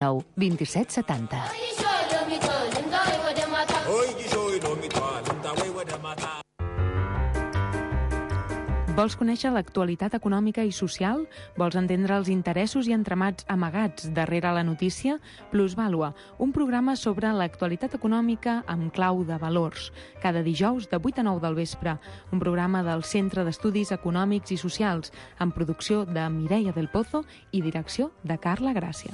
2770. Vols conèixer l'actualitat econòmica i social? Vols entendre els interessos i entramats amagats darrere la notícia? Plusvàlua, un programa sobre l'actualitat econòmica amb clau de valors. Cada dijous de 8 a 9 del vespre. Un programa del Centre d'Estudis Econòmics i Socials, amb producció de Mireia del Pozo i direcció de Carla Gràcia.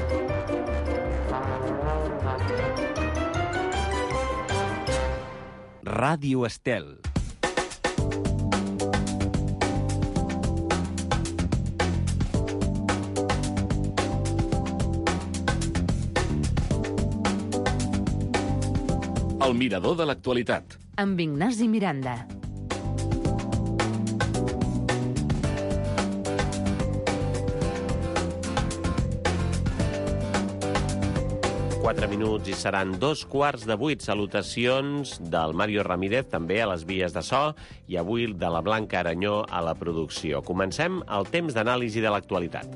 Ràdio Estel. El mirador de l'actualitat. Amb Ignasi Miranda. Quatre minuts i seran 7:15. Salutacions del Mario Ramírez, també a les vies de so, i avui de la Blanca Aranyó a la producció. Comencem el temps d'anàlisi de l'actualitat.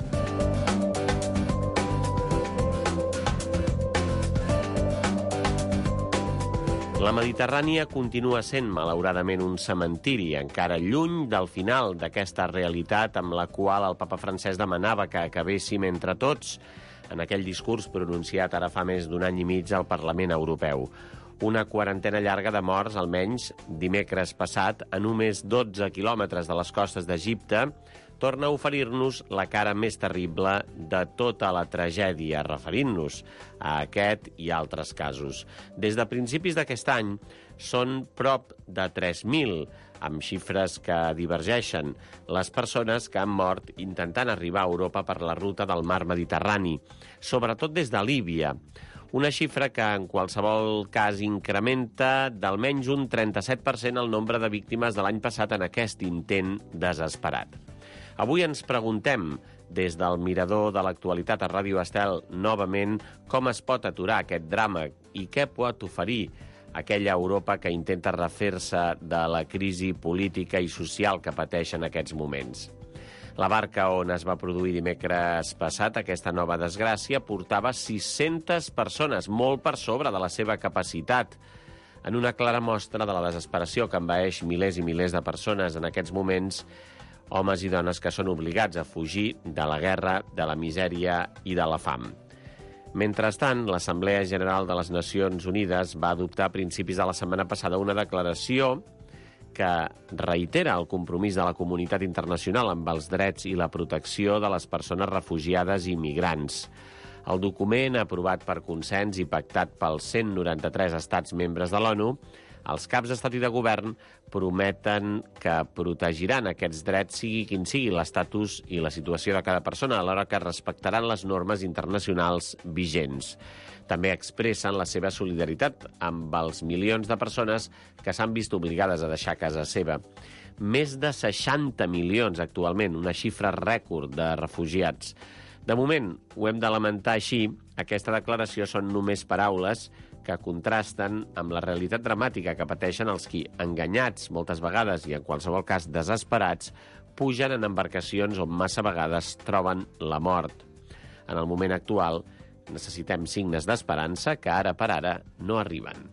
La Mediterrània continua sent, malauradament, un cementiri, encara lluny del final d'aquesta realitat amb la qual el papa Francesc demanava que acabéssim entre tots en aquell discurs pronunciat ara fa més d'un any i mig al Parlament Europeu. Una quarantena llarga de morts, almenys dimecres passat, a només 12 quilòmetres de les costes d'Egipte, torna a oferir-nos la cara més terrible de tota la tragèdia, referint-nos a aquest i altres casos. Des de principis d'aquest any són prop de 3.000, amb xifres que divergeixen, les persones que han mort intentant arribar a Europa per la ruta del mar Mediterrani, sobretot des de Líbia. Una xifra que en qualsevol cas incrementa d'almenys un 37% el nombre de víctimes de l'any passat en aquest intent desesperat. Avui ens preguntem, des del mirador de l'actualitat a Ràdio Estel, novament, com es pot aturar aquest drama i què pot oferir aquella Europa que intenta refer-se de la crisi política i social que pateix en aquests moments. La barca on es va produir dimecres passat aquesta nova desgràcia portava 600 persones, molt per sobre de la seva capacitat, en una clara mostra de la desesperació que envaeix milers i milers de persones en aquests moments, homes i dones que són obligats a fugir de la guerra, de la misèria i de la fam. Mentrestant, l'Assemblea General de les Nacions Unides va adoptar a principis de la setmana passada una declaració que reitera el compromís de la comunitat internacional amb els drets i la protecció de les persones refugiades i migrants. El document, aprovat per consens i pactat pels 193 estats membres de l'ONU, els caps d'estat i de govern prometen que protegiran aquests drets sigui quin sigui l'estatus i la situació de cada persona, alhora que respectaran les normes internacionals vigents. També expressen la seva solidaritat amb els milions de persones que s'han vist obligades a deixar casa seva. Més de 60 milions actualment, una xifra rècord de refugiats. De moment, ho hem de lamentar així, aquesta declaració són només paraules que contrasten amb la realitat dramàtica que pateixen els qui, enganyats moltes vegades i en qualsevol cas desesperats, pugen en embarcacions on massa vegades troben la mort. En el moment actual, necessitem signes d'esperança que ara per ara no arriben.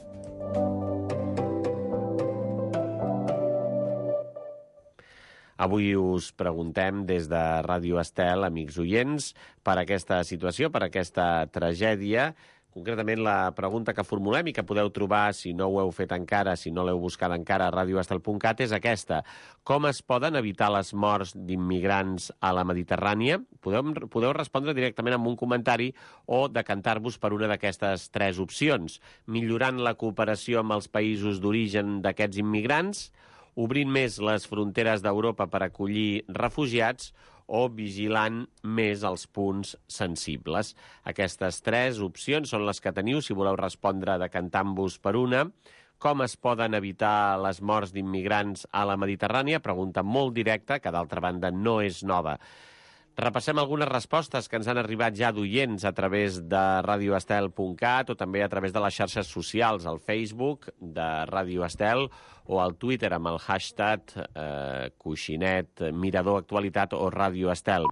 Avui us preguntem des de Ràdio Estel, amics oients, per aquesta situació, per aquesta tragèdia. Concretament, la pregunta que formulem i que podeu trobar, si no ho heu fet encara, si no l'heu buscat encara a radioestel.cat, és aquesta. Com es poden evitar les morts d'immigrants a la Mediterrània? Podeu respondre directament amb un comentari o decantar-vos per una d'aquestes tres opcions. Millorant la cooperació amb els països d'origen d'aquests immigrants, obrint més les fronteres d'Europa per acollir refugiats o vigilant més els punts sensibles. Aquestes tres opcions són les que teniu si voleu respondre decantant-vos per una. Com es poden evitar les morts d'immigrants a la Mediterrània? Pregunta molt directa, que d'altra banda no és nova. Repassem algunes respostes que ens han arribat ja d'oients a través de radioestel.cat o també a través de les xarxes socials, al Facebook de Ràdio Estel o al Twitter amb el hashtag coixinet, mirador actualitat o Ràdio Estel.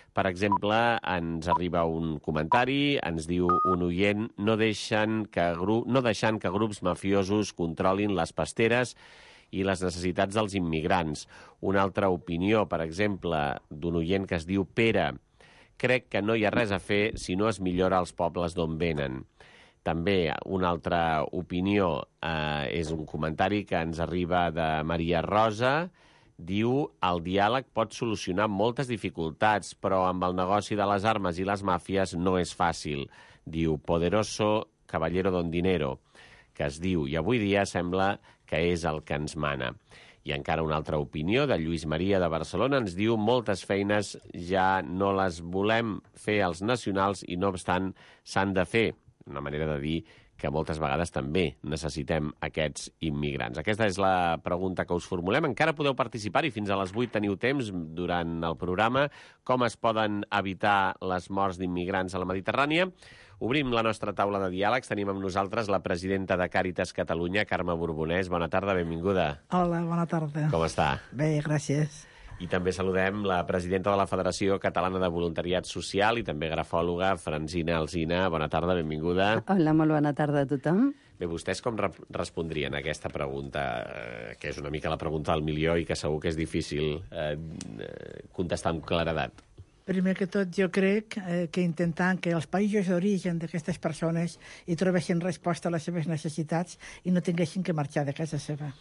Per exemple, ens arriba un comentari, ens diu un oient, no deixant que grups mafiosos controlin les pasteres i les necessitats dels immigrants. Una altra opinió, per exemple, d'un oient que es diu Pere, crec que no hi ha res a fer si no es millora els pobles d'on venen. També una altra opinió és un comentari que ens arriba de Maria Rosa. Diu, el diàleg pot solucionar moltes dificultats, però amb el negoci de les armes i les màfies no és fàcil. Diu, poderoso caballero don dinero, que es diu, i avui dia sembla que és el que ens mana. I encara una altra opinió de Lluís Maria de Barcelona ens diu, moltes feines ja no les volem fer els nacionals i no obstant s'han de fer. Una manera de dir que moltes vegades també necessitem aquests immigrants. Aquesta és la pregunta que us formulem. Encara podeu participar i fins a les 8 teniu temps durant el programa. Com es poden evitar les morts d'immigrants a la Mediterrània? Obrim la nostra taula de diàlegs. Tenim amb nosaltres la presidenta de Càritas Catalunya, Carme Borbonès. Bona tarda, benvinguda. Hola, bona tarda. Com està? Bé, gràcies. I també saludem la presidenta de la Federació Catalana de Voluntariat Social i també grafòloga, Francina Alsina. Bona tarda, benvinguda. Hola, molt bona tarda a tothom. Bé, vostès com respondrien a aquesta pregunta, que és una mica la pregunta del milió i que segur que és difícil contestar amb claredat? Primer que tot, jo crec que intentant que els països d'origen d'aquestes persones hi trobessin resposta a les seves necessitats i no tinguessin que marxar de casa seva.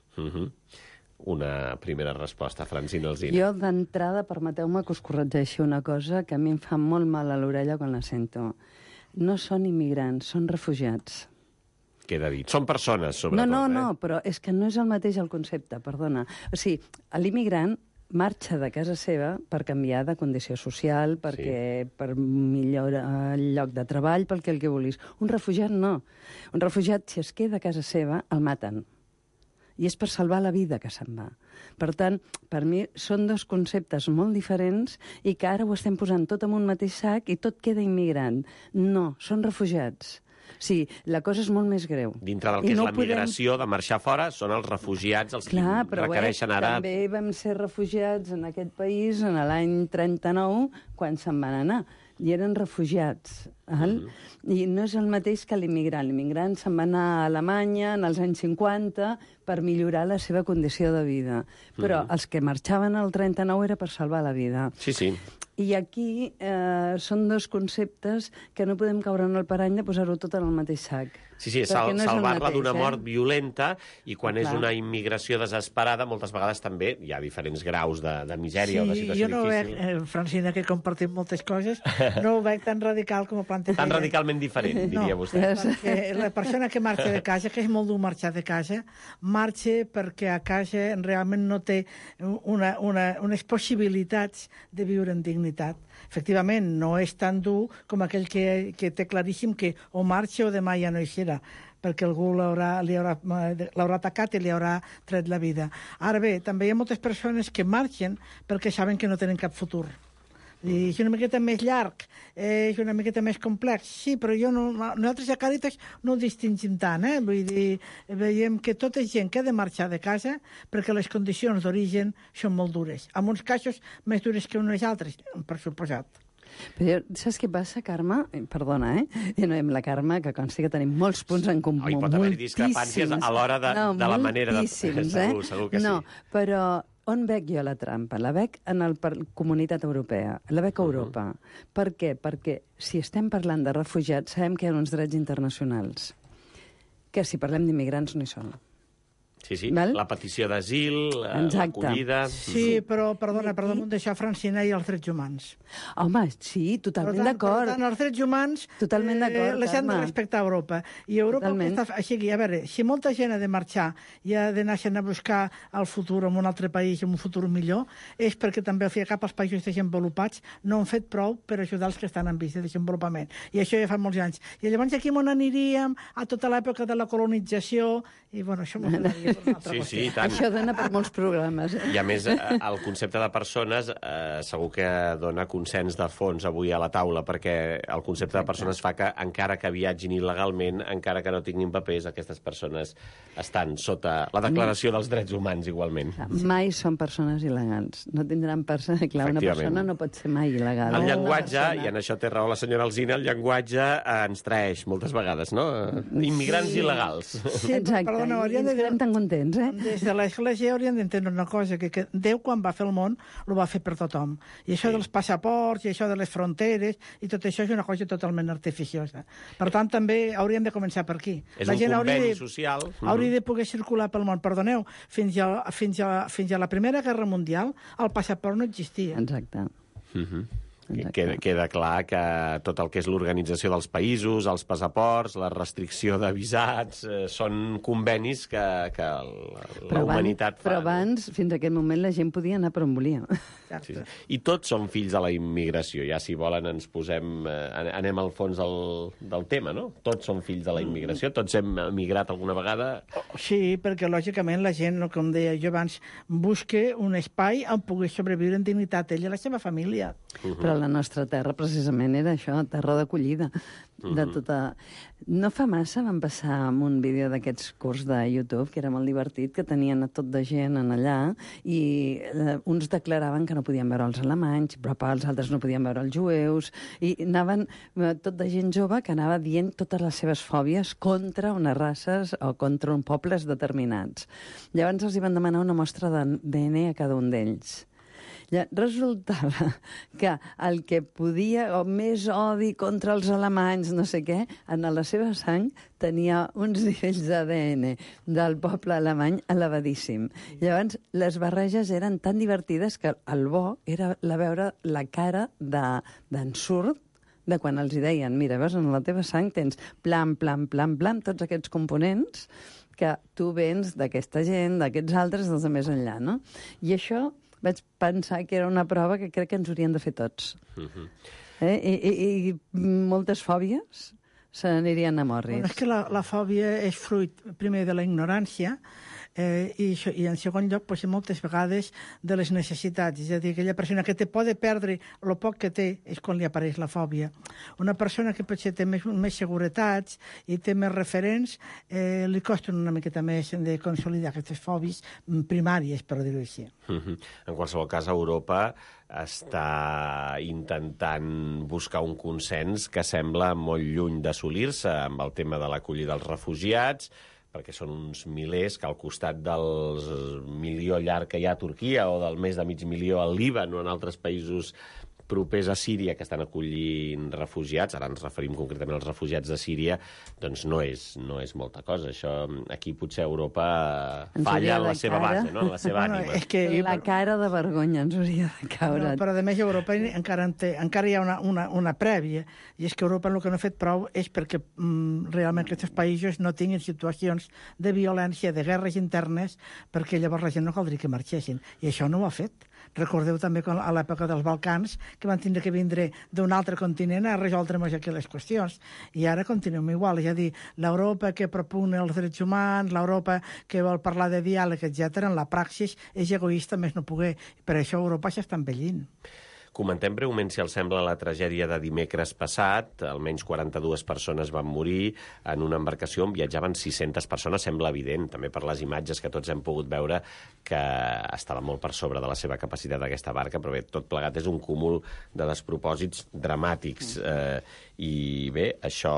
Una primera resposta, Francina Alsina. Jo, d'entrada, permeteu-me que us corregeixi una cosa que a mi em fa molt mal a l'orella quan la sento. No són immigrants, són refugiats. Queda dit. Són persones, sobretot. No, però és que no és el mateix el concepte, perdona. O sigui, l'immigrant marxa de casa seva per canviar de condició social, perquè per millorar el lloc de treball, pel que vulguis. Un refugiat no. Un refugiat, si es queda a casa seva, el maten. I és per salvar la vida que se'n va. Per tant, per mi són dos conceptes molt diferents i que ara ho estem posant tot en un mateix sac i tot queda immigrant. No, són refugiats. Sí, la cosa és molt més greu. Dintre del que és la migració de marxar fora, són els refugiats els que requereixen ara... També vam ser refugiats en aquest país en l'any 39, quan se'n van anar. I eren refugiats. I no és el mateix que l'immigrant. L'immigrant se'n va anar a Alemanya en els anys 50 per millorar la seva condició de vida. Però els que marxaven al 39 era per salvar la vida. Sí, sí. I aquí són dos conceptes que no podem caure en el parany de posar-ho tot en el mateix sac. Sí, salvar-la d'una mort violenta, i quan és una immigració desesperada, moltes vegades també hi ha diferents graus de misèria o de situació difícil. Jo no veig, Francina, que compartim moltes coses, no ho veig tan radical com ho planteja. Tan radicalment diferent, diria vostè. Perquè la persona que marxa de casa, que és molt dur marxar de casa, marxa perquè a casa realment no té unes possibilitats de viure en dignitat. Efectivament, no és tan dur com aquell que té claríssim que o marxa o demà ja no hi serà, perquè algú l'haurà atacat i li haurà tret la vida. Ara bé, també hi ha moltes persones que marxen perquè saben que no tenen cap futur. I és una miqueta més llarg, és una miqueta més complex. Sí, però nosaltres a Càritas no ho distingim tant, Vull dir, veiem que tota gent que ha de marxar de casa perquè les condicions d'origen són molt dures. En uns casos més dures que unes altres, per suposat. Però saps què passa, Carme? Perdona, I no amb la Carme, que consti que tenim molts punts en comú. Hi pot haver discrepàncies a l'hora de la manera de... Segur que sí. No, però on veig jo la trampa? La veig en la Comunitat Europea, la veig a Europa. Per què? Perquè si estem parlant de refugiats, sabem que hi ha uns drets internacionals, que si parlem d'immigrants no hi són. Sí, la petició d'asil, l'acollida... Sí, però, perdona, per damunt d'això, Francina, i els drets humans. Home, sí, totalment d'acord. Per tant, els drets humans les han de respectar a Europa. I Europa està... Així que, a veure, si molta gent ha de marxar i ha d'anar-se'n a buscar el futur en un altre país, en un futur millor, és perquè també, al fi i al cap, els països desenvolupats no han fet prou per ajudar els que estan en vist de desenvolupament. I això ja fa molts anys. I llavors aquí on aniríem a tota l'època de la colonització, i, bueno, això m'ho agradaria. Sí, i tant. Això dona per molts programes. I a més, el concepte de persones segur que dona consens de fons avui a la taula, perquè el concepte de persones fa que, encara que viatgin il·legalment, encara que no tinguin papers, aquestes persones estan sota la Declaració dels Drets Humans igualment. Mai són persones il·legals. No tindran persona... Clar, una persona no pot ser mai il·legal. El llenguatge, i en això té raó la senyora Alsina, el llenguatge ens traeix moltes vegades, no? Immigrants il·legals. Sí, exacte, perdona, i ens quedem tan contents, eh? Des de l'Església haurien d'entendre una cosa, que Déu, quan va fer el món, ho va fer per tothom. I això dels passaports, i això de les fronteres, i tot això és una cosa totalment artificiosa. Per tant, també hauríem de començar per aquí. És un conveni social. Hauria de poder circular pel món. Perdoneu, fins a la Primera Guerra Mundial el passaport no existia. Exacte. Queda clar que tot el que és l'organització dels països, els passaports, la restricció de visats, són convenis que la humanitat fa. Però abans, fins a aquest moment, la gent podia anar per on volia. Sí. I tots són fills de la immigració. Ja, si volen, ens posem... anem al fons del tema, no? Tots són fills de la immigració, tots hem emigrat alguna vegada. Sí, perquè, lògicament, la gent, com deia jo abans, busca un espai on pugui sobreviure en dignitat ell i la seva família. Però la nostra terra, precisament, era això, terra d'acollida. De tota... No fa massa vam passar amb un vídeo d'aquests curs de YouTube, que era molt divertit, que tenien a tot de gent en allà, i uns declaraven que no podien veure els alemanys, però els altres no podien veure els jueus, i anaven tot de gent jove que anava dient totes les seves fòbies contra unes races o contra uns pobles determinats. Llavors els hi van demanar una mostra d'ADN a cada un d'ells. Resultava que el que podia, o més odi contra els alemanys, no sé què, en la seva sang tenia uns nivells d'ADN del poble alemany elevadíssim. Llavors, les barreges eren tan divertides que el bo era veure la cara d'ensurt de quan els hi deien, mira, veus, en la teva sang tens plam, plam, plam, plam, tots aquests components que tu vens d'aquesta gent, d'aquests altres, dels de més enllà, no? I això vaig pensar que era una prova que crec que ens haurien de fer tots. I moltes fòbies se n'anirien a morris. Bueno, és que la fòbia és fruit, primer, de la ignorància, i en segon lloc, moltes vegades de les necessitats. És a dir, aquella persona que té por de perdre el poc que té és quan li apareix la fòbia. Una persona que potser té més seguretats i té més referents, li costa una miqueta més de consolidar aquestes fòbies primàries, per dir-ho així. En qualsevol cas, Europa està intentant buscar un consens que sembla molt lluny d'assolir-se amb el tema de l'acollida dels refugiats, perquè són uns milers que al costat del milió llarg que hi ha a Turquia o del més de mig milió al Líban o en altres països propers a Síria que estan acollint refugiats, ara ens referim concretament als refugiats de Síria, doncs no és molta cosa. Això, aquí potser Europa falla en la seva base, no? En la seva ànima. És que la cara de vergonya ens hauria de caure. Però, a més, Europa encara hi ha una prèvia, i és que Europa el que no ha fet prou és perquè realment aquests països no tinguin situacions de violència, de guerres internes, perquè llavors la gent no caldria que marxessin. I això no ho ha fet. Recordeu també que a l'època dels Balcans que van tindre que vindre d'un altre continent a resoldre més aquelles qüestions. I ara continuem igual, és a dir, l'Europa que propugna els drets humans, l'Europa que vol parlar de diàleg, etc., en la praxis és egoista més no poder. Per això Europa s'està envellint. Comentem breument, si els sembla, la tragèdia de dimecres passat. Almenys 42 persones van morir en una embarcació on viatjaven 600 persones. Sembla evident, també per les imatges que tots hem pogut veure, que estava molt per sobre de la seva capacitat d'aquesta barca, però bé, tot plegat és un cúmul de despropòsits dramàtics. I bé, això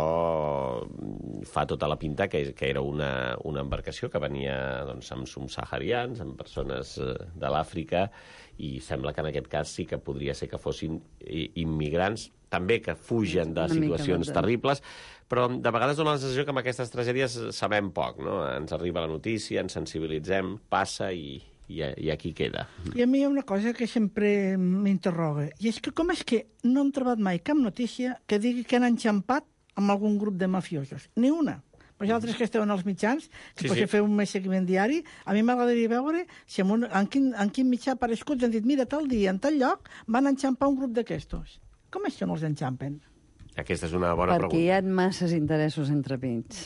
fa tota la pinta que era una embarcació que venia amb subsaharians, amb persones de l'Àfrica, i sembla que en aquest cas sí que podria ser que fossin immigrants, també que fugen de situacions terribles, però de vegades dona la sensació que amb aquestes tragèdies sabem poc, no? Ens arriba la notícia, ens sensibilitzem, passa i aquí queda. I a mi hi ha una cosa que sempre m'interroga, i és que com és que no hem trobat mai cap notícia que digui que han enxampat amb algun grup de mafiosos? Ni una. Vosaltres que esteu en els mitjans, que potser feu un més seguiment diari, a mi m'agradaria veure si en quin mitjà aparegut han dit, mira, tal dia, en tal lloc, van enxampar un grup d'aquestos. Com és que no els enxampen? Aquesta és una bona pregunta. Perquè hi ha masses interessos entremig.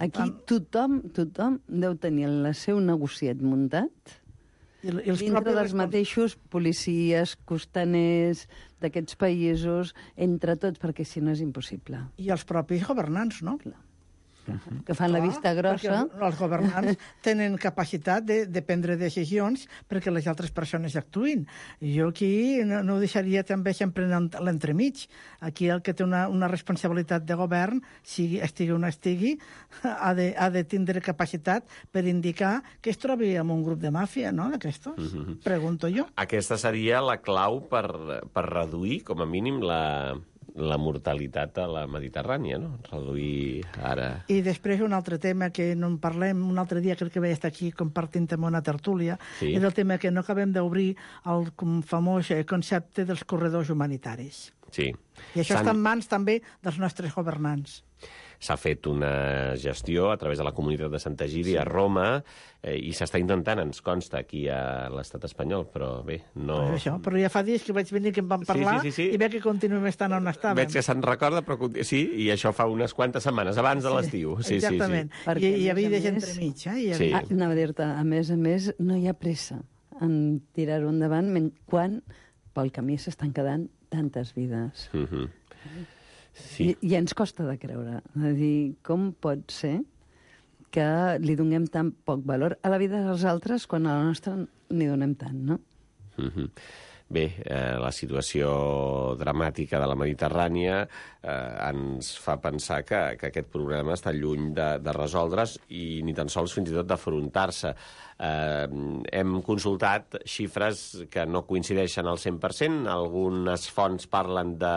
Aquí tothom deu tenir el seu negociet muntat dintre dels mateixos policies, costaners, d'aquests països, entre tots, perquè si no és impossible. I els propis governants, no? Clar. Que fan la vista grossa. Perquè els governants tenen capacitat de prendre decisions perquè les altres persones actuïn. Jo aquí no ho deixaria també sempre l'entremig. Aquí el que té una responsabilitat de govern, estigui on estigui, ha de tindre capacitat per indicar que es trobi en un grup de màfia, no?, d'aquestos. Pregunto jo. Aquesta seria la clau per reduir, com a mínim, la mortalitat a la Mediterrània, no? Reduir ara... I després un altre tema que no en parlem, un altre dia crec que vaig estar aquí compartint amb una tertúlia, és el tema que no acabem d'obrir el famós concepte dels corredors humanitaris. Sí. I això està en mans també dels nostres governants. S'ha fet una gestió a través de la comunitat de Santa Egidi a Roma i s'està intentant, ens consta, aquí a l'estat espanyol, però bé, no... Però ja fa dies que vaig venir que en vam parlar i veig que continuem estant on estàvem. Veig que se'n recorda, però sí, i això fa unes quantes setmanes, abans de l'estiu. Exactament. I hi havia gent entremig. Anava a dir-te, a més, no hi ha pressa en tirar-ho endavant quan pel camí s'estan quedant tantes vides. Sí. I ens costa de creure. És a dir, com pot ser que li donem tan poc valor a la vida dels altres quan a la nostra n'hi donem tant, no? Bé, la situació dramàtica de la Mediterrània ens fa pensar que aquest problema està lluny de resoldre's i ni tan sols fins i tot d'afrontar-se. Hem consultat xifres que no coincideixen al 100%. Algunes fonts parlen de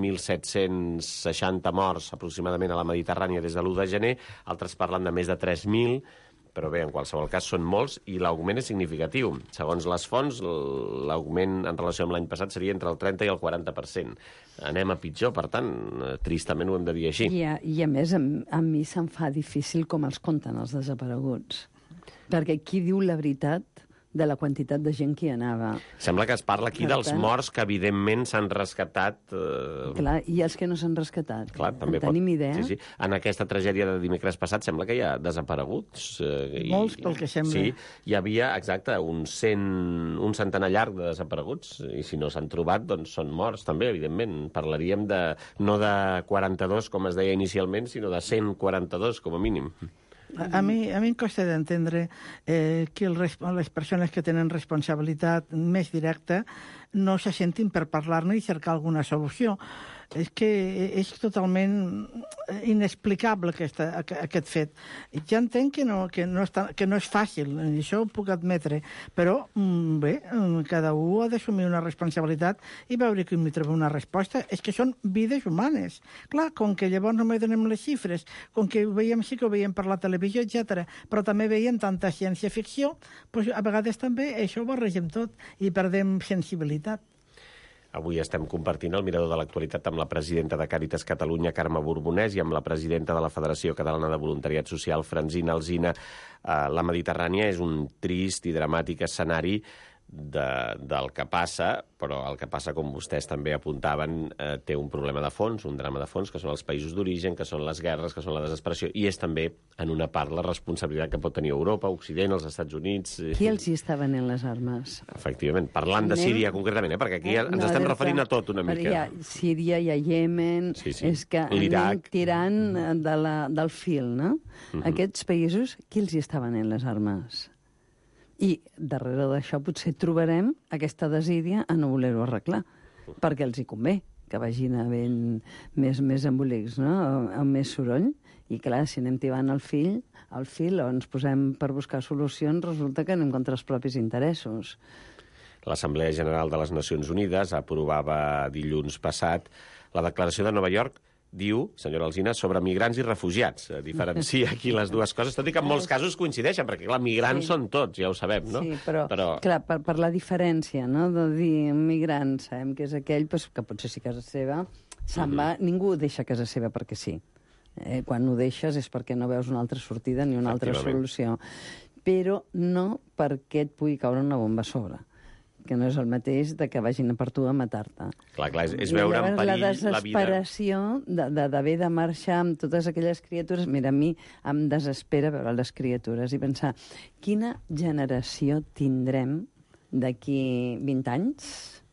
2.760 morts aproximadament a la Mediterrània des de l'1 de gener, altres parlen de més de 3.000, però bé, en qualsevol cas són molts i l'augment és significatiu. Segons les fonts, l'augment en relació amb l'any passat seria entre el 30 i el 40%. Anem a pitjor, per tant, tristament ho hem de dir així. I a més, a mi se'm fa difícil com els compten els desapareguts. Perquè qui diu la veritat de la quantitat de gent que hi anava? Sembla que es parla aquí dels morts que evidentment s'han rescatat. Clar, i els que no s'han rescatat? Clar, també tenim idea? Sí. En aquesta tragèdia de dimecres passat sembla que hi ha desapareguts. Molts, pel que sembla. Sí, hi havia, exacte, un centenar llarg de desapareguts, i si no s'han trobat, doncs són morts també, evidentment. Parlaríem no de 42, com es deia inicialment, sinó de 142, com a mínim. A mi em costa d'entendre que les persones que tenen responsabilitat més directa no se sentin per parlar-ne i cercar alguna solució. És que és totalment inexplicable aquest fet. Ja entenc que no és fàcil, això ho puc admetre, però bé, cada un ha d'assumir una responsabilitat i veure que hi troba una resposta. És que són vides humanes. Clar, com que llavors només donem les xifres, com que sí que ho veiem per la televisió, etc., però també veiem tanta ciència-ficció, doncs a vegades també això ho barregem tot i perdem sensibilitat. Avui estem compartint el mirador de l'actualitat amb la presidenta de Càritas Catalunya, Carme Borbonès, i amb la presidenta de la Federació Catalana de Voluntariat Social, Francina Alsina. La Mediterrània és un trist i dramàtic escenari del que passa, però el que passa, com vostès també apuntaven, té un problema de fons, un drama de fons, que són els països d'origen, que són les guerres, que són la desesperació, i és també, en una part, la responsabilitat que pot tenir Europa, Occident, els Estats Units... Qui els hi està venent les armes? Efectivament, parlant de Síria concretament, perquè aquí ens estem referint a tot una mica. Hi ha Síria, hi ha Iemen, és que anem tirant del fil, no? Aquests països, qui els hi està venent les armes? I darrere d'això potser trobarem aquesta desídia a no voler-ho arreglar, perquè els hi convé que vagin havent més embolics, no? Amb més soroll. I clar, si anem tibant el fil o ens posem per buscar solucions, resulta que anem contra els propis interessos. L'Assemblea General de les Nacions Unides aprovava dilluns passat la Declaració de Nova York. Diu, senyora Alsina, sobre migrants i refugiats. Diferencia aquí les dues coses, tot i que en molts casos coincideixen, perquè, clar, migrants són tots, ja ho sabem, no? Sí, però clar, per la diferència, no?, de dir migrant, sabem que és aquell que potser sí casa seva se'n va... Ningú deixa casa seva perquè sí. Quan ho deixes és perquè no veus una altra sortida ni una altra solució. Però no perquè et pugui caure una bomba a sobre. que no és el mateix de que vagin a per tu a matar-te. Clar, és veure en perill la vida. La desesperació d'haver de marxar amb totes aquelles criatures... Mira, a mi em desespera veure les criatures i pensar quina generació tindrem d'aquí 20 anys?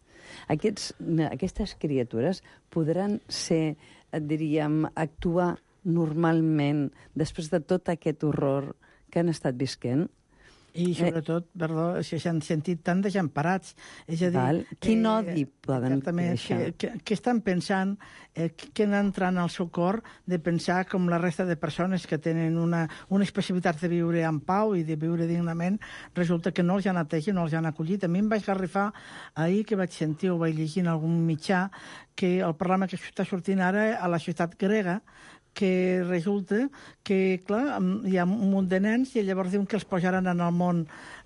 Aquestes criatures podran ser, diríem, actuar normalment després de tot aquest horror que han estat visquent? I sobretot, perdó, si s'han sentit tan desemparats. És a dir... Quin odi poden créixer? Què estan pensant, què entra en el seu cor de pensar com la resta de persones que tenen unes possibilitats de viure en pau i de viure dignament, resulta que no els han atès i no els han acollit. A mi em vaig garrifar ahir que vaig sentir o vaig llegir en algun mitjà que el problema que està sortint ara a la societat grega, que resulta que, clar, hi ha un munt de nens i llavors diuen que els posaran en el món,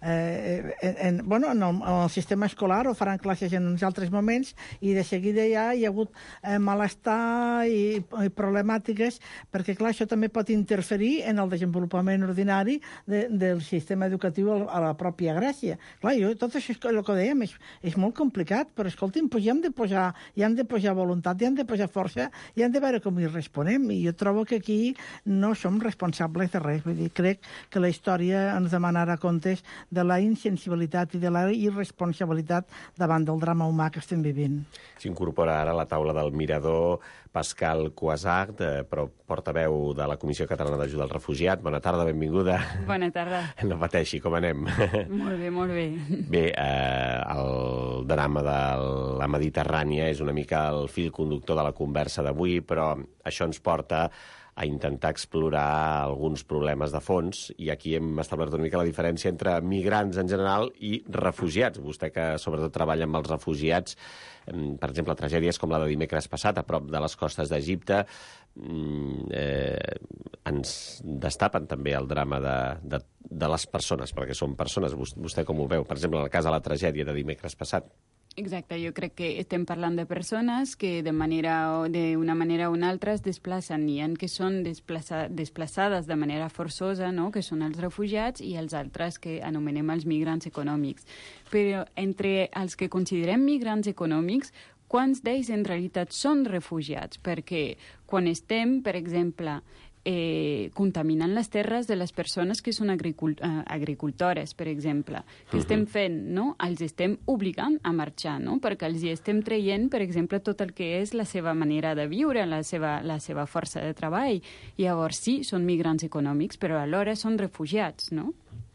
en el sistema escolar o faran classes en uns altres moments i de seguida ja hi ha hagut malestar i problemàtiques perquè, clar, això també pot interferir en el desenvolupament ordinari del sistema educatiu a la pròpia Grècia. Clar, tot això és el que dèiem, és molt complicat, però escolti'm, hi hem de posar voluntat, hi hem de posar força, i hem de veure com hi responem, i jo trobo que aquí no som responsables de res. Vull dir, crec que la història ens demanarà comptes de la insensibilitat i de la irresponsabilitat davant del drama humà que estem vivint. S'incorpora ara a la taula del mirador Pascal Cuasart, portaveu de la Comissió Catalana d'Ajuda als Refugiats. Bona tarda, benvinguda. Bona tarda. No pateixi, com anem? Molt bé, molt bé. Bé, el drama de la Mediterrània és una mica el fil conductor de la conversa d'avui, però això ens porta a intentar explorar alguns problemes de fons, i aquí hem establert una mica la diferència entre migrants en general i refugiats. Vostè, que sobretot treballa amb els refugiats, per exemple, tragèdies com la de dimecres passat a prop de les costes d'Egipte, ens destapen també el drama de les persones, perquè són persones. Vostè com ho veu? Per exemple, en el cas de la tragèdia de dimecres passat. Exacte, jo crec que estem parlant de persones que d'una manera o una altra es desplacen. Hi ha que són desplaçades de manera forçosa, no? Que són els refugiats, i els altres que anomenem els migrants econòmics. Però entre els que considerem migrants econòmics, quants d'ells en realitat són refugiats? Perquè quan estem, per exemple, contaminant les terres de les persones que són agricultores, per exemple. Què estem fent? No? Els estem obligant a marxar, no? Perquè els hi estem traient, per exemple, tot el que és la seva manera de viure, la seva força de treball. Llavors sí, són migrants econòmics, però alhora són refugiats, no?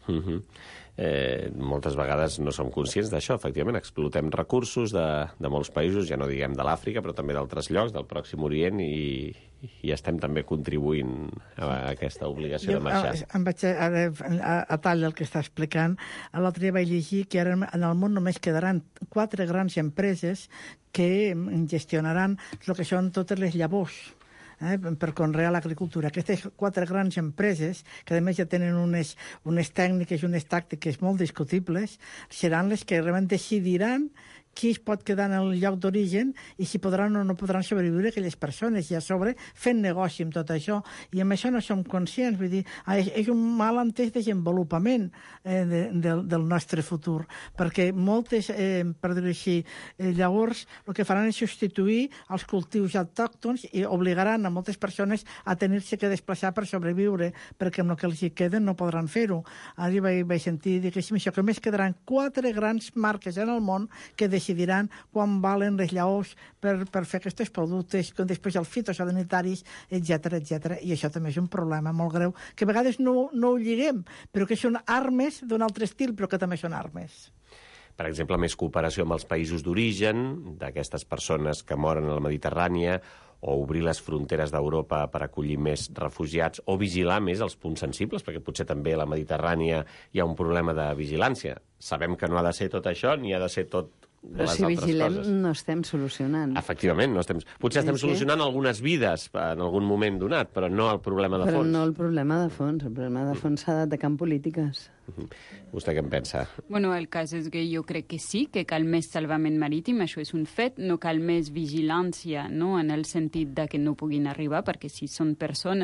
Moltes vegades no som conscients d'això. Efectivament, explotem recursos de molts països, ja no diguem de l'Àfrica, però també d'altres llocs, del Pròxim Orient, i estem també contribuint a aquesta obligació de marxar. Em vaig a tall del que està explicant. L'altre dia vaig llegir que ara en el món només quedaran 4 grans empreses que gestionaran el que són totes les llavors per conrear l'agricultura. Aquestes 4 grans empreses, que a més ja tenen unes tècniques i unes tàctiques molt discutibles, seran les que realment decidiran qui es pot quedar en el lloc d'origen i si podran o no podran sobreviure aquelles persones, i a sobre fent negoci amb tot això. I amb això no som conscients. Vull dir, és un mal entès desenvolupament del nostre futur, perquè moltes, per dir-ho així, llavors el que faran és substituir els cultius autòctons i obligaran a moltes persones a tenir-se que desplaçar per sobreviure, perquè amb el que els hi queden no podran fer-ho. Ara vaig sentir dir que això, que més quedaran 4 grans marques en el món que decidiran quan valen les llavors per fer aquests productes, com després els fitosanitaris, etc. I això també és un problema molt greu, que a vegades no ho lliguem, però que són armes d'un altre estil, però que també són armes. Per exemple, més cooperació amb els països d'origen d'aquestes persones que moren a la Mediterrània, o obrir les fronteres d'Europa per acollir més refugiats, o vigilar més els punts sensibles, perquè potser també a la Mediterrània hi ha un problema de vigilància. Sabem que no ha de ser tot això, ni ha de ser tot però si vigilem no estem solucionant. Efectivament, no estem... Potser estem solucionant algunes vides en algun moment donat, però no el problema de fons. Però no el problema de fons. El problema de fons s'ha d'atacar en polítiques. Vostè què en pensa? Bueno, el cas és que jo crec que sí, que cal més salvament marítim, això és un fet, no cal més vigilància, no?, en el sentit de que no puguin arribar, perquè si són persones que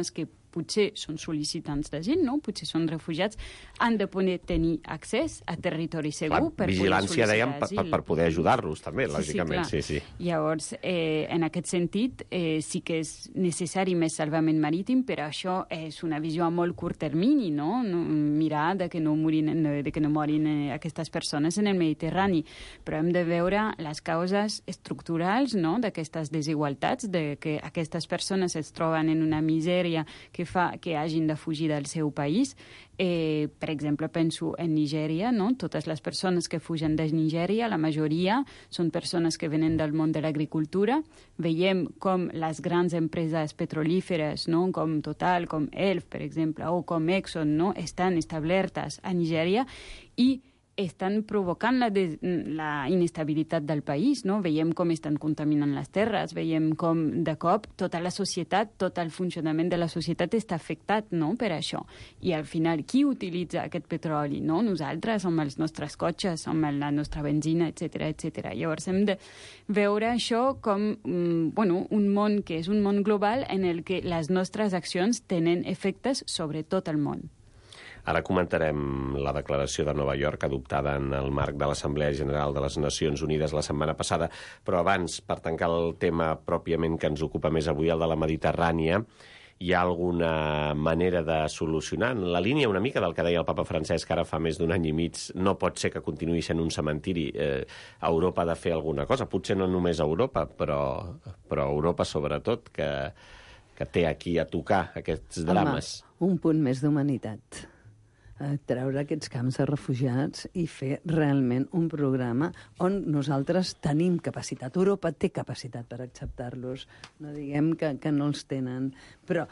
potser són sol·licitants d'asil, no? Potser són refugiats, han de poder tenir accés a territori segur per poder vigilància, dèiem, sol·licitar asil. per poder ajudar-los, també, lògicament. Sí. Llavors, en aquest sentit, sí que és necessari més salvament marítim, però això és una visió a molt curt termini, no? Mirar de que no morin aquestes persones en el Mediterrani. Però hem de veure les causes estructurals, no?, d'aquestes desigualtats, de que aquestes persones es troben en una misèria que fa que hagin de fugir del seu país. Per exemple, penso en Nigèria, no? Totes les persones que fugen de Nigèria, la majoria són persones que venen del món de l'agricultura. Veiem com les grans empreses petrolíferes, no?, com Total, com Elf, per exemple, o com Exxon, no?, estan establertes a Nigèria i estan provocant la inestabilitat del país, no? Veiem com estan contaminant les terres, veiem com, de cop, tota la societat, tot el funcionament de la societat està afectat, no?, per això. I, al final, qui utilitza aquest petroli, no? Nosaltres, amb els nostres cotxes, amb la nostra benzina, etc. Llavors, hem de veure això com un món que és un món global en el que les nostres accions tenen efectes sobre tot el món. Ara comentarem la declaració de Nova York adoptada en el marc de l'Assemblea General de les Nacions Unides la setmana passada, però abans, per tancar el tema pròpiament que ens ocupa més avui, el de la Mediterrània, hi ha alguna manera de solucionar? En la línia una mica del que deia el papa Francesc ara fa més d'un any i mig, no pot ser que continuï sent un cementiri. Europa ha de fer alguna cosa, potser no només Europa, però Europa sobretot, que té aquí a tocar aquests drames. Home, un punt més d'humanitat. Treure aquests camps de refugiats i fer realment un programa on nosaltres tenim capacitat. Europa té capacitat per acceptar-los. No diguem que no els tenen, però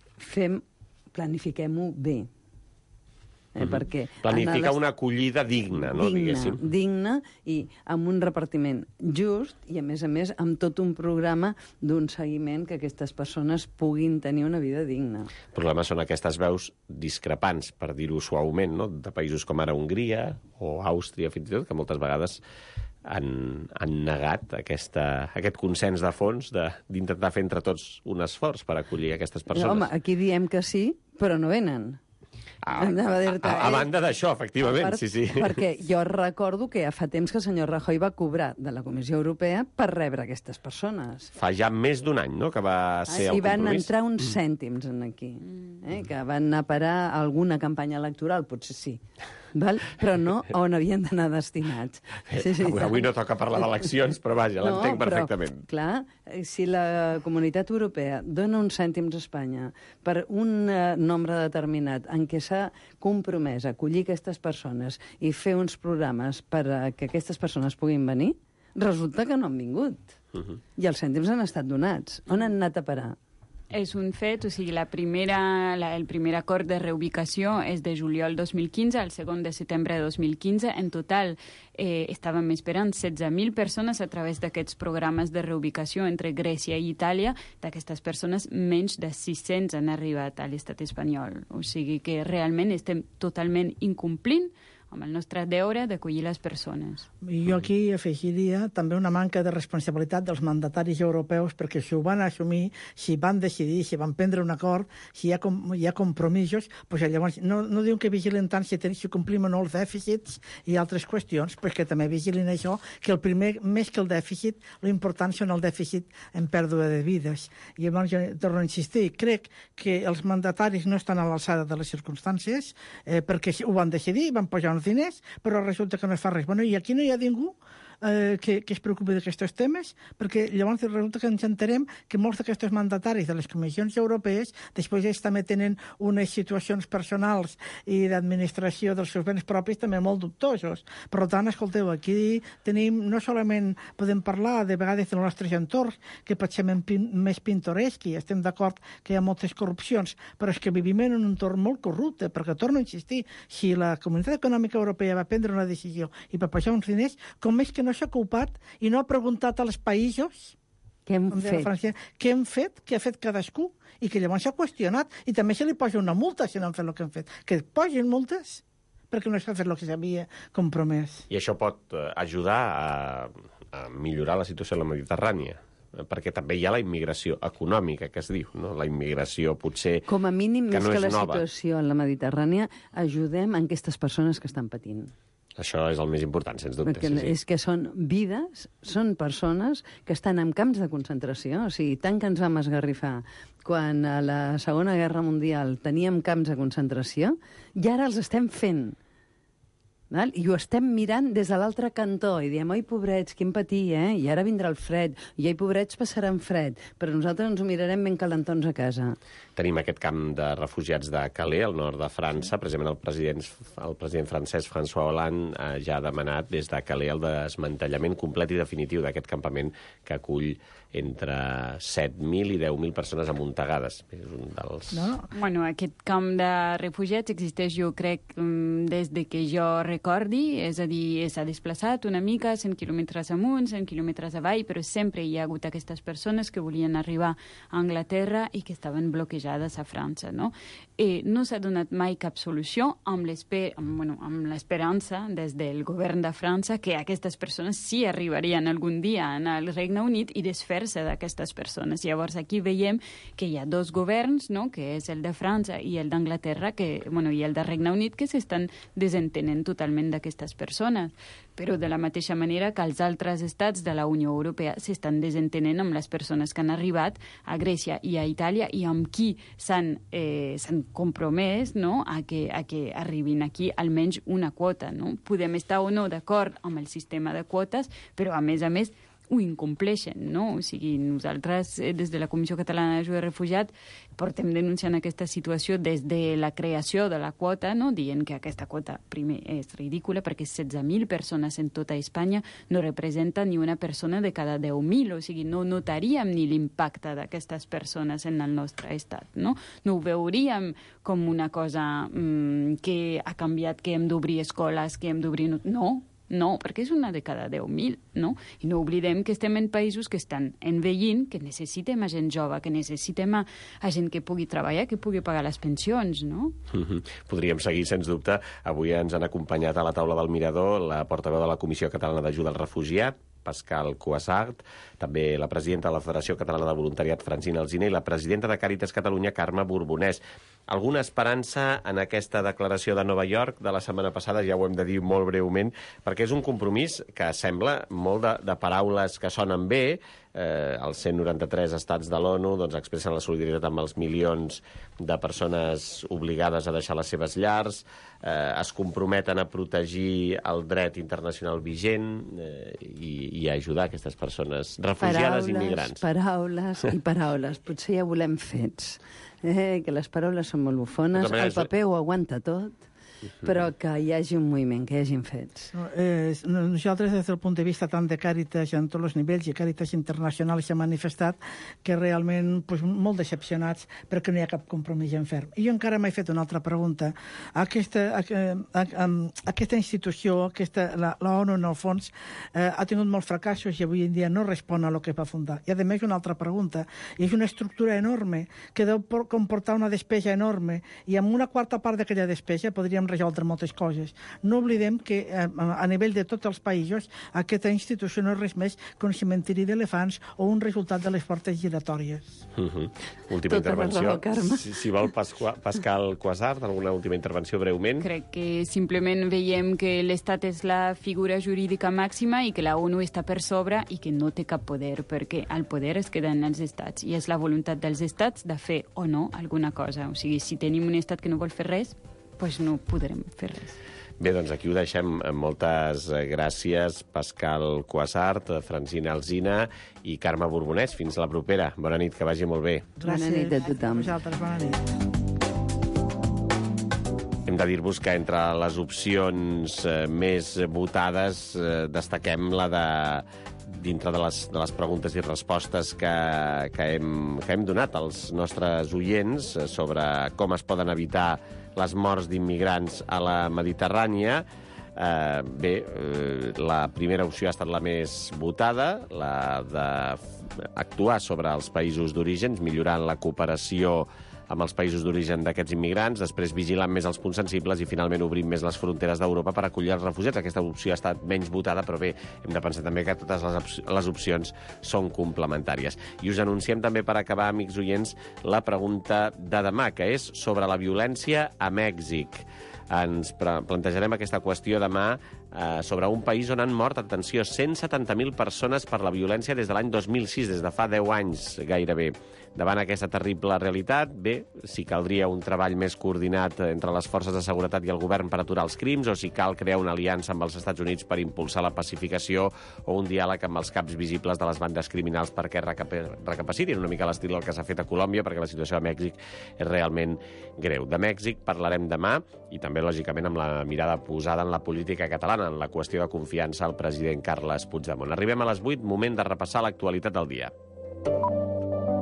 planifiquem-ho bé. Perquè planificar una acollida digna, no? Digna i amb un repartiment just i, a més, amb tot un programa d'un seguiment que aquestes persones puguin tenir una vida digna. El problema són aquestes veus discrepants, per dir-ho suaument, no?, de països com ara Hongria o Àustria, fins i tot, que moltes vegades han negat aquest consens de fons d'intentar fer entre tots un esforç per acollir aquestes persones. Home, aquí diem que sí, però no venen. A banda d'això, efectivament, sí. Perquè jo recordo que ja fa temps que el senyor Rajoy va cobrar de la Comissió Europea per rebre aquestes persones. Fa ja més d'un any, no?, que va ser el compromís. I van entrar uns cèntims en aquí, que van anar a parar a alguna campanya electoral, potser sí. Val? Però no on havien d'anar destinats. Avui no toca parlar d'eleccions, però vaja, l'entenc perfectament. Clar, si la Comunitat Europea dona uns cèntims a Espanya per un nombre determinat en què s'ha compromès a acollir aquestes persones i fer uns programes per a que aquestes persones puguin venir, resulta que no han vingut. I els cèntims han estat donats. On han anat a parar? És un fet, o sigui, el primer acord de reubicació és de juliol 2015, el segon de setembre de 2015. En total estàvem esperant 16.000 persones a través d'aquests programes de reubicació entre Grècia i Itàlia. D'aquestes persones, menys de 600 han arribat a l'estat espanyol. O sigui que realment estem totalment incomplint amb el nostre deure d'acollir les persones. I jo aquí afegiria també una manca de responsabilitat dels mandataris europeus, perquè si ho van assumir, si van decidir, si van prendre un acord, si hi ha compromisos, doncs llavors no diuen que vigilen tant si complim o no els dèficits i altres qüestions, però que també vigilin això, que el primer, més que el dèficit, l'important són el dèficit en pèrdua de vides. I llavors jo torno a insistir, crec que els mandataris no estan a l'alçada de les circumstàncies, perquè ho van decidir, van posar uns diners, però resulta que no es fa res. Bueno, i aquí no hi ha ningú que es preocupi d'aquests temes, perquè llavors resulta que ens entenem que molts d'aquests mandataris de les comissions europees després ells també tenen unes situacions personals i d'administració dels seus béns propis també molt dubtosos. Per tant, escolteu, aquí tenim, no solament podem parlar de vegades dels nostres entorns, que pot ser més pintoresc i estem d'acord que hi ha moltes corrupcions, però és que vivim en un entorn molt corrupte, perquè torno a insistir, si la Comunitat Econòmica Europea va prendre una decisió i va posar uns diners, com és que no s'ha ocupat i no ha preguntat als països què hem fet, què ha fet cadascú, i que llavors s'ha qüestionat, i també se li posa una multa si no han fet el que han fet. Que posin multes perquè no s'ha fet el que s'havia compromès. I això pot ajudar a millorar la situació a la Mediterrània, perquè també hi ha la immigració econòmica, que es diu, no? La immigració potser Com a mínim, que més no que és la nova. situació en la Mediterrània, ajudem en aquestes persones que estan patint. Això és el més important, sens dubte. Perquè és que són vides, són persones que estan en camps de concentració. O sigui, tant que ens vam esgarrifar quan a la Segona Guerra Mundial teníem camps de concentració, i ara els estem fent. Val? I ho estem mirant des de l'altre cantó i diem, oi, pobrets, quin patir, eh? I ara vindrà el fred, i ai, pobrets, passaran fred, però nosaltres ens ho mirarem ben calentons a casa. Tenim aquest camp de refugiats de Calais, al nord de França. Precisament el president francès, François Hollande, ja ha demanat des de Calais el desmantellament complet i definitiu d'aquest campament que acull entre 7.000 i 10.000 persones amuntegades. És un dels... No? Bueno, aquest camp de refugiats existeix, jo crec, des de que jo recordi, és a dir, s'ha desplaçat una mica, 100 quilòmetres amunt, 100 quilòmetres avall, però sempre hi ha hagut aquestes persones que volien arribar a Anglaterra i que estaven bloquejades a França, no? No s'ha donat mai cap solució amb l'esperança des del govern de França que aquestes persones sí arribarien algun dia al Regne Unit i desfer-se d'aquestes persones. Llavors aquí veiem que hi ha dos governs, no? Que és el de França i el d'Anglaterra, i el de Regne Unit, que s'estan desentenent totalment d'aquestes persones. Però de la mateixa manera que els altres estats de la Unió Europea s'estan desentenent amb les persones que han arribat a Grècia i a Itàlia i amb qui s'han compromès, no? a que arribin aquí almenys una quota. No? Podem estar o no d'acord amb el sistema de quotes, però a més, ho incompleixen, no? O sigui, nosaltres, des de la Comissió Catalana d'Ajuda de Refugiats, portem denunciant aquesta situació des de la creació de la quota, no? Dient que aquesta quota, primer, és ridícula, perquè 16.000 persones en tota Espanya no representa ni una persona de cada 10.000, o sigui, no notaríem ni l'impacte d'aquestes persones en el nostre estat, no? No ho veuríem com una cosa que ha canviat, que hem d'obrir escoles, que hem d'obrir... No, perquè és una de cada 10.000, no? I no oblidem que estem en països que estan envellint, que necessitem a gent jove, que necessitem a gent que pugui treballar, que pugui pagar les pensions, no? Podríem seguir, sens dubte. Avui ens han acompanyat a la taula del Mirador la portaveu de la Comissió Catalana d'Ajuda al Refugiat, Pascal Cuassart, també la presidenta de la Federació Catalana de Voluntariat, Francina Alsina, i la presidenta de Càritas Catalunya, Carme Borbonès. Alguna esperança en aquesta declaració de Nova York de la setmana passada, ja ho hem de dir molt breument, perquè és un compromís que sembla molt de paraules que sonen bé. Els 193 estats de l'ONU doncs, expressen la solidaritat amb els milions de persones obligades a deixar les seves llars, es comprometen a protegir el dret internacional vigent i a ajudar aquestes persones refugiades i migrants. Paraules i paraules. Potser ja volem fets. Que les paraules són molt bufones, el paper ho aguanta tot, però que hi hagi un moviment, que hi hagin fets. Nosaltres, des del punt de vista tant de Càritas en tots els nivells, i Càritas Internacional s'ha manifestat que realment molt decepcionats perquè no hi ha cap compromís en ferm. I jo encara m'he fet una altra pregunta. Aquesta institució, l'ONU, en el fons, ha tingut molts fracassos i avui en dia no respon a lo que va fundar. I, a més, una altra pregunta. És una estructura enorme que deu comportar una despesa enorme i amb una quarta part d'aquella despesa podríem resoldre moltes coses. No oblidem que a nivell de tots els països aquesta institució no és res més que un cementiri d'elefants o un resultat de les portes giratòries. Última intervenció. Carme. Si vol, Pascal Cuassart, alguna última intervenció breument? Crec que simplement veiem que l'Estat és la figura jurídica màxima i que la ONU està per sobre i que no té cap poder, perquè el poder es queda en els estats i és la voluntat dels estats de fer o no alguna cosa. O sigui, si tenim un estat que no vol fer res, doncs no podrem fer res. Bé, doncs aquí ho deixem. Moltes gràcies, Pascal Cuassart, Francina Alsina i Carme Borbonès. Fins la propera. Bona nit, que vagi molt bé. Bona nit a tothom. Vosaltres, bona nit. Hem de dir-vos que entre les opcions més votades destaquem la de dintre de les preguntes i respostes que hem donat als nostres oients sobre com es poden evitar les morts d'immigrants a la Mediterrània. La primera opció ha estat la més votada, la d'actuar sobre els països d'origen, millorant la cooperació amb els països d'origen d'aquests immigrants, després vigilant més els punts sensibles i finalment obrint més les fronteres d'Europa per acollir els refugiats. Aquesta opció ha estat menys votada, però bé, hem de pensar també que totes les opcions són complementàries. I us anunciem també, per acabar, amics oients, la pregunta de demà, que és sobre la violència a Mèxic. Ens plantejarem aquesta qüestió demà sobre un país on han mort, atenció, 170.000 persones per la violència des de l'any 2006, des de fa 10 anys gairebé. Davant aquesta terrible realitat, bé, si caldria un treball més coordinat entre les forces de seguretat i el govern per aturar els crims, o si cal crear una aliança amb els Estats Units per impulsar la pacificació, o un diàleg amb els caps visibles de les bandes criminals perquè recapacitin una mica l'estil del que s'ha fet a Colòmbia, perquè la situació a Mèxic és realment greu. De Mèxic parlarem demà, i també, lògicament, amb la mirada posada en la política catalana, en la qüestió de confiança al president Carles Puigdemont. Arribem a les 8, moment de repassar l'actualitat del dia.